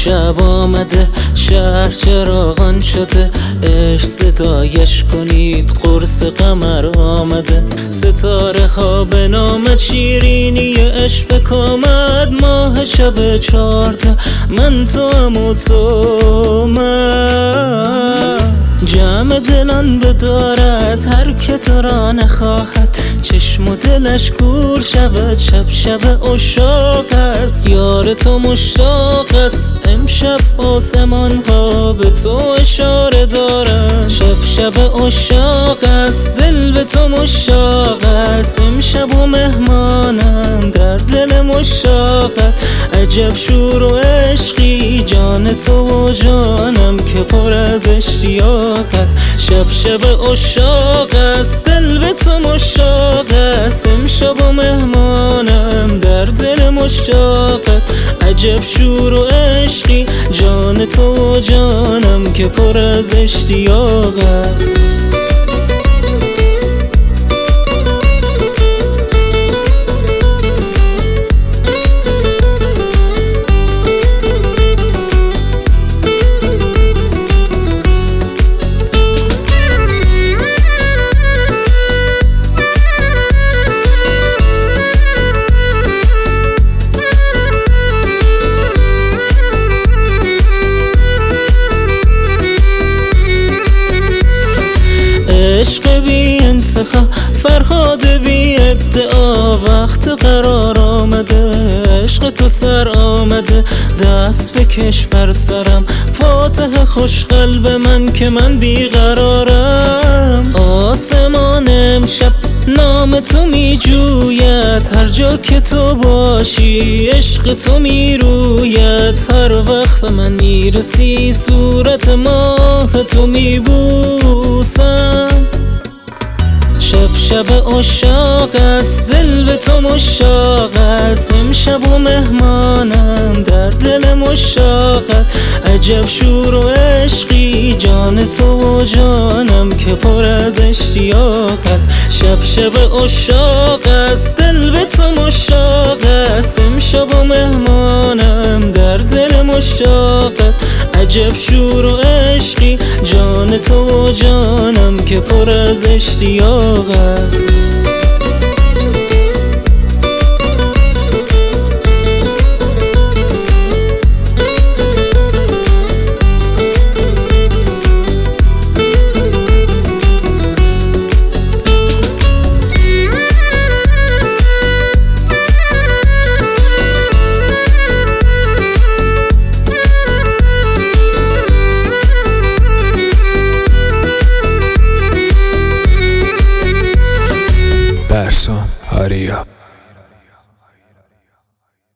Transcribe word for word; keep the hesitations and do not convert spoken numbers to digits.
شب آمده شهر چراغان شده، عشق صدایش کنید قرص قمر آمده. ستاره ها به نام شیرینی عشق بکامد، ماه شب چارده من تو هم و تو من. جمع دلان بدارد هر که تو را نخواهد، چشم و دلش کور شود شب شب عشاق است. یار تو مشتاق است امشب آسمان ها به تو اشاره دارند. شب شب عشاق است دل به تو مشتاق است، امشب و مهمانم در دل مشتاقت. عجب شور و عشقی جان تو و جانم که پر از اشتیاق است. شب شب عشاق است دل به تو مشتاق است، امشب و مهمانم در دل مشتاقت. عجب شور و عشقی جان تو و جانم که پر از اشتیاق است. عشق بی انتخاب فرهاد بی ادعا، وقت قرار آمده عشق تو سر آمده. دست بکش بر سرم فاتح خوش قلب من که من بیقرارم. آسمان امشب نام تو می جوید، هر جا که تو باشی عشق تو می روید. هر وقت به من می رسی صورت ماه تو می بوسم. شب شب عشاق است دل به تو مشتاق است، امشب و مهمانم در دل مشتاقت. عجب شور و عشقی جان تو و جانم که پر از اشتیاق است. شب شب عشاق است دل به تو مشتاق است، امشب و مهمانم در دل مشتاقت. عجب شور و عشقی جان تو و جانم که پر از اشتیاق است. برسون آریا.